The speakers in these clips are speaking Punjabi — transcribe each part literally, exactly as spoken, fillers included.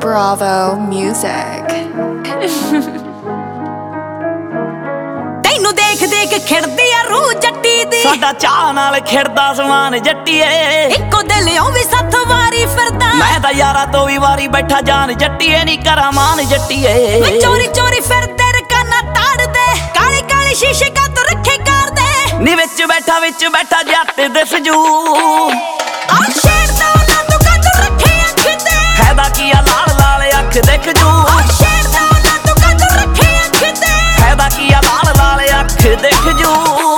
Bravo Music. ਤੈਨੂੰ ਦੇਖ ਦੇਖ ਖਿੜਦੀ ਆ ਰੂਹ ਜੱਟੀ ਦੀ, ਸਾਡਾ ਚਾਹ ਨਾਲ ਖਿੜਦਾ ਸਮਾਨ ਜੱਟੀਏ। ਇੱਕੋ ਦਿਲ ਓ ਵੀ ਸੱਤ ਵਾਰੀ ਫਿਰਦਾ, ਮੈਂ ਤਾਂ ਯਾਰਾਂ ਤੋਂ ਵੀ ਵਾਰੀ ਬੈਠਾ ਜਾਨ ਜੱਟੀਏ ਨੀ ਕਰਾਂ ਮਾਨ ਜੱਟੀਏ। ਵੇ ਚੋਰੀ ਚੋਰੀ ਫਿਰਦੇ ਰਕਾਨਾ ਤਾੜਦੇ, ਕਾਲੀ ਕਾਲੀ ਸ਼ੀਸ਼ੇ ਕਾ ਤੋਂ ਰੱਖੇ ਕਰਦੇ ਨੀ ਵਿੱਚ ਬੈਠਾ ਵਿੱਚ ਬੈਠਾ ਜੱਟ ਦਿਸ ਜੂ। ਆ ਸ਼ੇਰ ਦਾ ਨਾ ਤੂੰ ਕਾ ਤੋਂ ਰੱਖੇ ਅੱਖ ਤੇ, ਫਾਇਦਾ ਕੀ ਆ ਲਾਲ ਲਾਲ ਅੱਖ ਦਿਖ ਜੂ। ਆ ਸ਼ੇਰ ਦਾ ਨਾ ਤੂੰ ਕਾ ਤੋਂ ਰੱਖੇ ਅੱਖ ਤੇ, ਫਾਇਦਾ ਕੀ ਆ ਲਾਲ ਲਾਲ ਅੱਖ ਦਿਖ ਜੂ।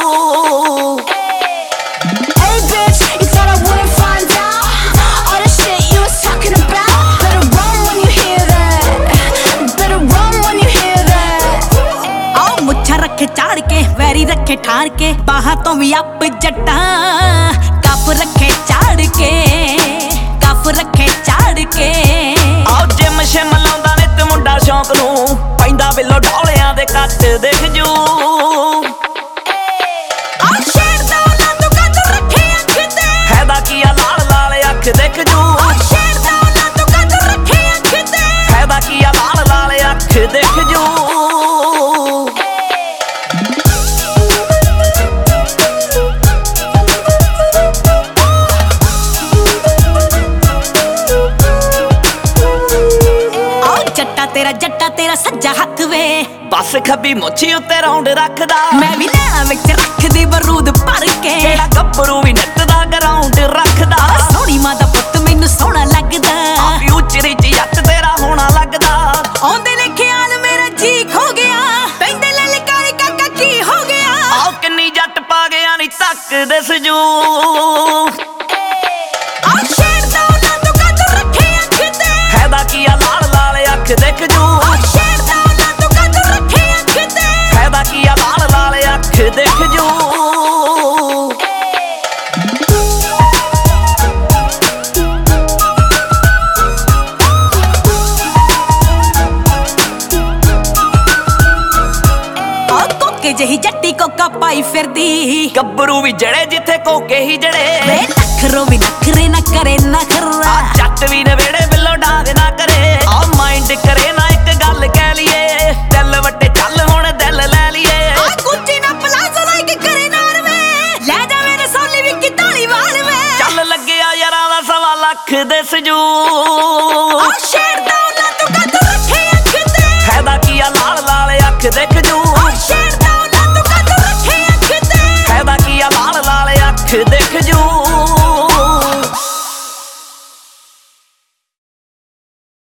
ਰੱਖੇ ਚਾੜ ਕੇ ਵੈਰੀ ਰੱਖੇ ਠਾਰ ਕੇ, ਬਾਹਾਂ ਤੋਂ ਵੀ ਅੱਪ ਜੱਟਾਂ ਕੱਪ ਰੱਖੇ ਚਾੜ ਕੇ, ਕੱਪ ਰੱਖੇ ਚਾੜ ਕੇ। ਆਓ ਜਿਮ ਸ਼ਿਮ ਲਾਉਂਦਾ ਨਿੱਤ ਮੁੰਡਾ ਸ਼ੌਂਕ ਨੂੰ, ਪੈਂਦਾ ਬਿੱਲੋ ਢੋਲਿਆਂ ਦੇ ਕੱਟ ਦਿਖ ਜੂ। ਆ ਸ਼ੇਰ ਦਾ ਨਾ ਤੂੰ ਕਾ ਤੋਂ ਰੱਖੇ ਅੱਖ ਤੇ, ਫਾਇਦਾ ਕੀ ਆ ਲਾਲ ਲਾਲ ਅੱਖ ਦਿਖ ਜੂ। ਆ ਸ਼ੇਰ ਦਾ ਨਾ ਤੂੰ ਕਾ ਤੋਂ ਰੱਖੇ ਅੱਖ ਤੇ, ਫਾਇਦਾ ਕੀ ਆ ਲਾਲ ਲਾਲ ਅੱਖ ਦਿਖ ਜੂ। ਤੇਰਾ ਜੱਟਾ ਤੇਰਾ ਸੱਜਾ ਹੱਥ ਵੇ, ਬਸ ਖੱਬੀ ਮੁੱਛੀ ਉੱਤੇ ਰੌਂਡ ਰੱਖਦਾ, ਮੈਂ ਵੀ ਨੈਣਾ ਵਿੱਚ ਰੱਖਦੀ ਬਰੂਦ ਭਰ ਕੇ। ਜਿਹੜਾ ਗੱਭਰੂ ਵੀ ਨਿੱਤ ਦਾ ਗਰਾਊਂਡ ਰੱਖਦਾ, ਸੋਹਣੀ ਮਾਂ ਦਾ ਪੁੱਤ ਮੈਨੂੰ ਸੋਹਣਾ ਲੱਗਦਾ, ਫਿਊਚਰ ਚ ਜੱਟ ਤੇਰਾ ਹੋਣਾ ਲੱਗਦਾ। ਆਉਂਦੇ ਨੇ ਖਿਆਲ ਮੇਰਾ ਜੀ ਖੋ ਗਿਆ, ਪੈਂਦੇ ਲਲਕਾਰੇ ਕਾਕਾ ਕੀ ਹੋ ਗਿਆ। ਆਓ ਕਿੰਨੀ ਜੱਟ ਪਾ ਗਿਆ ਨੀ ਤੱਕ ਦਿਸ ਜੂ। ਆ ਸ਼ੇਰ ਦਾ ਨਾ ਤੂੰ ਕਾ ਤੋਂ ਰੱਖੇ ਅੱਖ ਤੇ, ਫਾਇਦਾ ਕੀ ਆ ਲਾਲ ਲਾਲ ਅੱਖ ਦਿਖ ਜੂ। ਆ ਸ਼ੇਰ ਦਾ ਨਾ ਤੂੰ ਕਾ ਤੋਂ ਰੱਖੇ ਅੱਖ ਤੇ, ਫਾਇਦਾ ਕੀ ਆ ਲਾਲ ਲਾਲ ਅੱਖ ਦਿਖ ਜੂ। ਆ ਕੋਕੇ ਜਿਹੀ ਜੱਟੀ ਕੋਕਾ ਪਾਈ ਫਿਰਦੀ, ਗੱਭਰੂ ਵੀ ਜੜੇ ਜਿੱਥੇ ਕੋਕੇ ਹੀ ਜੜੇ। ਵੇ ਨਖਰੋ ਵੀ ਨਖਰੇ ਨਾ ਕਰੇ ਨਖਰਾ, ਆ ਜੱਟ ਵੀ ਨਵੇੜੇ ਬਿੱਲੋ ਡਾਂਗ ਨਾ ਕਰੇ। ਆ ਮਾਈਂਡ ਕਰੇ ਨਾ ਇੱਕ ਗੱਲ ਕਹਿ ਲਈਏ, ਦਿਲ ਵੱਡੇ ਚੱਲ ਹੁਣ ਦਿਲ ਲੈ ਲਈਏ। ਆ ਗੁੱਚੀ ਨਾ ਪਲਾਜ਼ੋ ਲਾਈਕ ਕਰੇ ਨਾਰ ਵੇ, ਲੈ ਜਾ ਮੇਰੇ ਸੋਲੀ ਵੀ ਕਿ ਢਾਲੀ ਵਾਲ ਵੇ। ਚੱਲ ਲੱਗਿਆ ਯਾਰਾਂ ਦਾ ਸਵਾ ਲੱਖ ਦਿਸ ਜੂ।